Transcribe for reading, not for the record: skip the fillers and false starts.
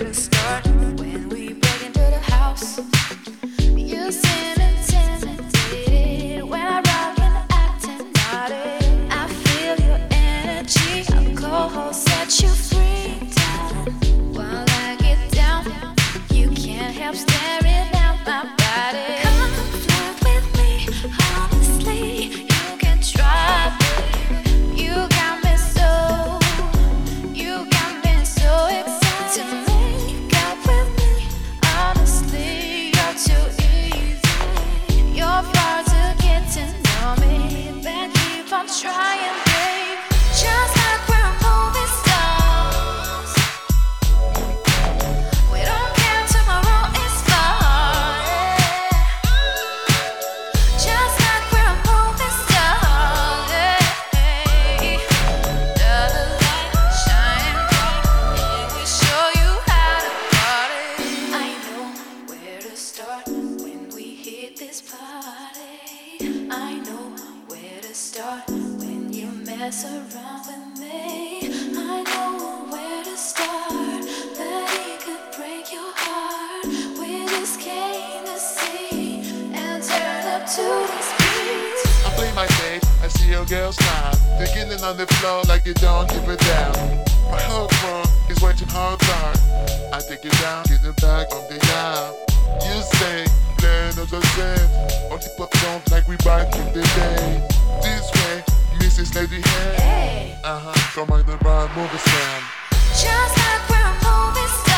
to start when we break into the house. You seem intimidated when I rock and acting naughty. I feel your energy, alcohol set you free. Darling, while I get down, you can't help staring at my body. Come flirt with me, honestly, you can try, baby. You got me so excited to make out with me. Honestly, you're too easy. You're far to get to know me. Then keep on trying, babe. Just like we're movie stars. We don't care, tomorrow is far. Just like we're movie stars. The light shine bright, and we show you how to party. I know where to start when we hit this party. I know where to start when you mess around with me. I know where to start, that he could break your heart with his cane to see and turn up to this beat. I play my tape, I see your girl smile, beginning on the floor like you don't give a damn. My heart wrong is waiting hard. I take you down, get it back on the aisle. You say, play another set, on the pop don't like we back in the day. This way, Mrs. Lady Hair. Hey, Come on the bar, move a stand. just like we're movie stars.